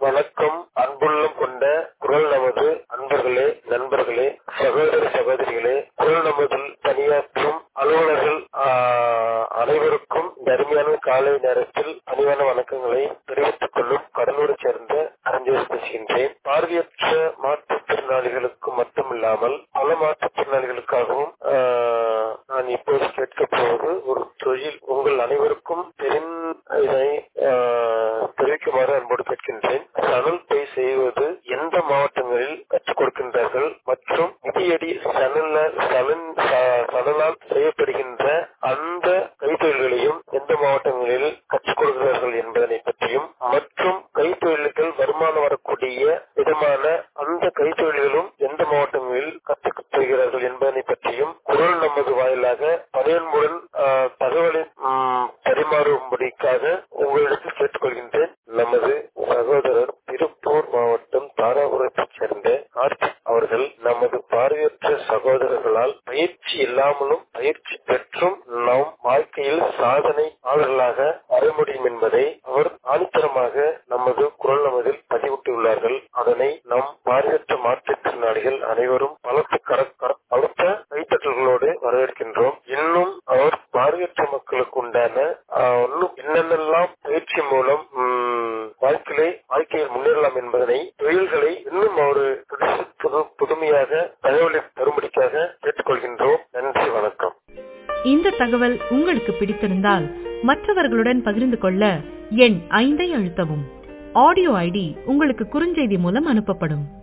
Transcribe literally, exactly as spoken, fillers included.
வணக்கம். அன்புள்ளம் கொண்ட குரல் நமது அன்பர்களே, நண்பர்களே, சகோதர சகோதரிகளே, குரல் நமதில் பணியாற்றும் அலுவலர்கள் அனைவருக்கும் அருமையான காலை நேரத்தில் பணிவான வணக்கங்களை தெரிவித்துக் கொள்ளும் கடலூரை சேர்ந்த அரஞ்சேஷ் பேசுகின்றேன். பார்வையற்ற மாற்றுத்திறனாளிகளுக்கு மட்டுமில்லாமல் பல மாற்றுத்திறனாளிகளுக்காகவும் நான் இப்போது கேட்கப் போவது ஒரு தொழில். உங்கள் அனைவருக்கும் இதனை தெரிவிக்குமாறு அன்போடு கேட்கின்றேன். சணல் பை செய்வது எந்த மாவட்டங்களில் கற்றுக் கொடுக்கின்றார்கள் மற்றும் மிதியடி சணலால் செய்யப்படுகின்ற அந்த கைத்தொழில்களையும் எந்த மாவட்டங்களில் கற்றுக் கொடுக்கிறார்கள் என்பதனை பற்றியும் மற்றும் கைத்தொழில்கள் வருமானம் வரக்கூடிய விதமான அந்த கைத்தொழில்களும் எந்த மாவட்டங்களில் கற்றுக் தருகிறார்கள் என்பதனை பற்றியும் குரல் நமது வாயிலாக பணியன்புடன் தகவலின் பரிமாறும்படிக்காக உங்களிடத்தில் கேட்டுக்கொள்கின்றேன். நமது சகோதரர் திருப்பூர் மாவட்டம் தாராபுரத்தைச் சேர்ந்த கார்த்திக் அவர்கள் நமது பார்வையற்ற சகோதரர்களால் பயிற்சி இல்லாமலும் பயிற்சி பெற்றும் நாம் வாழ்க்கையில் சாதனையாளர்களாக வர முடியும் என்பதை அவர் ஆணித்தரமாக நமது குரல் நமதில் பதிவிட்டுள்ளார்கள். அதனை நம் பார்வையற்ற மாற்றுத்திறனாளிகள் அனைவரும் பலத்த பலத்த கைத்தட்டல்களோடு வரவேற்கின்றோம். இன்னும் அவர் பார்வையற்ற மக்களுக்கு உண்டான என்னென்னலாம் பயிற்சி மூலம் வாழ்க்கையை வாழ்க்கையில் முன்னேறலாம் என்பதனை தொழில்களை இன்னும் ஒரு புதுமையாக தகவலை தரும்படிக்காக கேட்டுக்கொள்கின்றோம். நன்றி, வணக்கம். இந்த தகவல் உங்களுக்கு பிடித்திருந்தால் மற்றவர்களுடன் பகிர்ந்து கொள்ள எண் ஐந்தை அழுத்தவும். ஆடியோ ஐடி உங்களுக்கு குறுஞ்செய்தி மூலம் அனுப்பப்படும்.